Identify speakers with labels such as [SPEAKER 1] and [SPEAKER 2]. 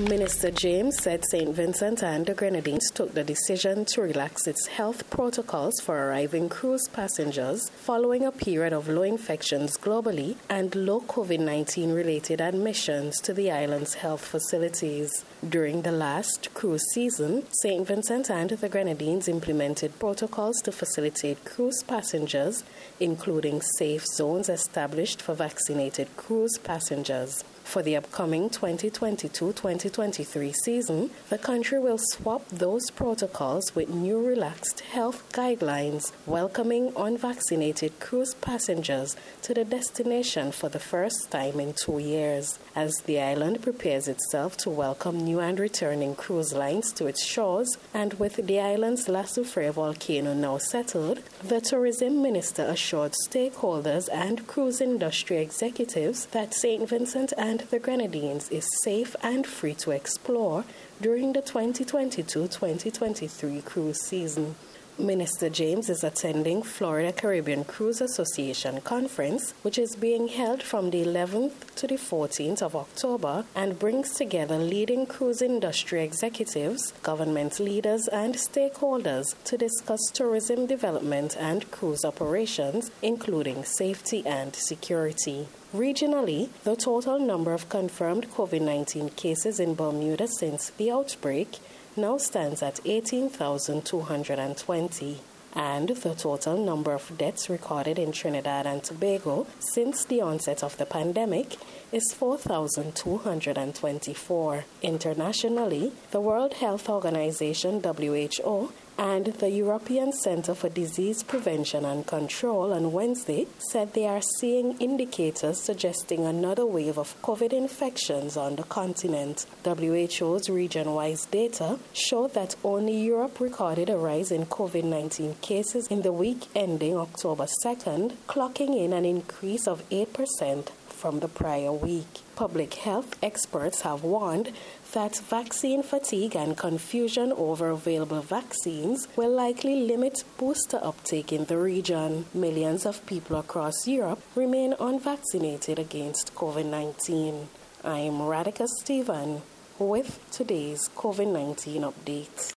[SPEAKER 1] Minister James said St. Vincent and the Grenadines took the decision to relax its health protocols for arriving cruise passengers following a period of low infections globally and low COVID-19 related admissions to the island's health facilities. During the last cruise season, St. Vincent and the Grenadines implemented protocols to facilitate cruise passengers, including safe zones established for vaccinated cruise passengers. For the upcoming 2022-2023 season, the country will swap those protocols with new relaxed health guidelines, welcoming unvaccinated cruise passengers to the destination for the first time in 2 years. As the island prepares itself to welcome new and returning cruise lines to its shores, and with the island's La Soufrière volcano now settled, the tourism minister assured stakeholders and cruise industry executives that St. Vincent and the Grenadines is safe and free to explore during the 2022-2023 cruise season. Minister James is attending Florida Caribbean Cruise Association Conference, which is being held from the 11th to the 14th of October and brings together leading cruise industry executives, government leaders, and stakeholders to discuss tourism development and cruise operations, including safety and security. Regionally, the total number of confirmed COVID-19 cases in Bermuda since the outbreak now stands at 18,220, and the total number of deaths recorded in Trinidad and Tobago since the onset of the pandemic is 4,224. Internationally, the World Health Organization (WHO) and the European Centre for Disease Prevention and Control on Wednesday said they are seeing indicators suggesting another wave of COVID infections on the continent. WHO's region-wise data showed that only Europe recorded a rise in COVID-19 cases in the week ending October 2nd, clocking in an increase of 8% from the prior week. Public health experts have warned that vaccine fatigue and confusion over available vaccines will likely limit booster uptake in the region. Millions of people across Europe remain unvaccinated against COVID-19. I'm Radhika Stephen with today's COVID-19 update.